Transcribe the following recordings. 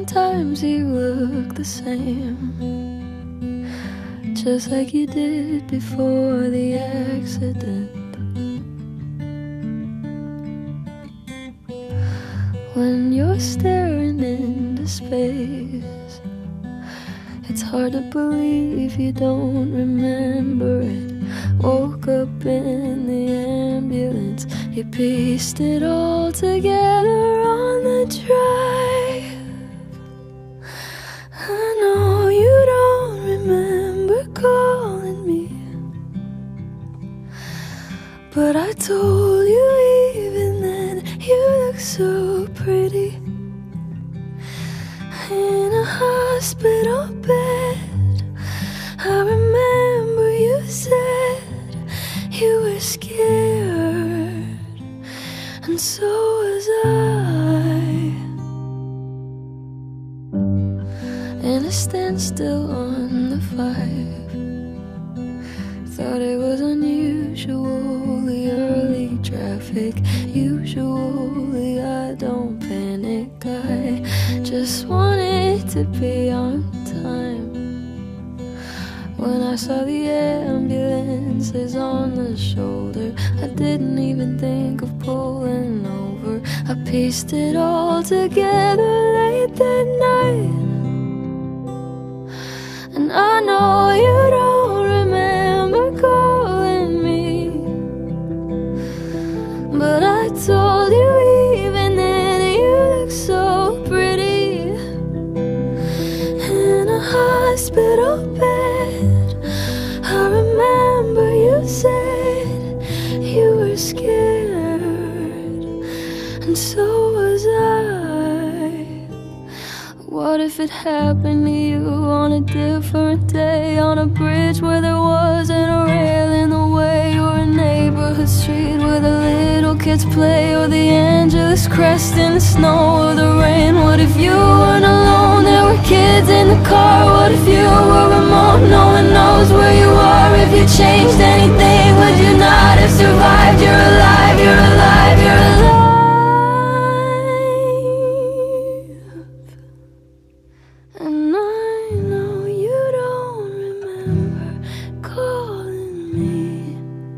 sometimes you look the same, just like you did before the accident. When you're staring into space, it's hard to believe you don't remember it. Woke up in the ambulance, you pieced it all together on the drive. I know you don't remember calling me, but I told you even then you look so pretty in a hospital bed. I remember you said you were scared, and so was I. In a standstill on the 5, thought it was unusually early traffic. Usually I don't panic, I just wanted to be on time. When I saw the ambulances on the shoulder, I didn't even think of pulling over. I pieced it all together late that night. And I know you don't remember calling me, but I told you even then you look so pretty in a hospital bed. I remember you said you were scared, and so was I. What if it happened to you on a different day, on a bridge where there wasn't a rail in the way, or a neighborhood street where the little kids play, or the Angeles crest in the snow or the rain? What if you weren't alone, there were kids in the car? What if you were remote, no one knows where you are? If you changed anything, would you not have survived? You're alive, you're alive, you're alive. And I know you don't remember calling me,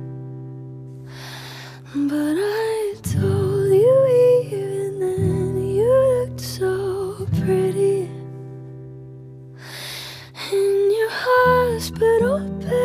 but I told you even then you looked so pretty in your hospital bed.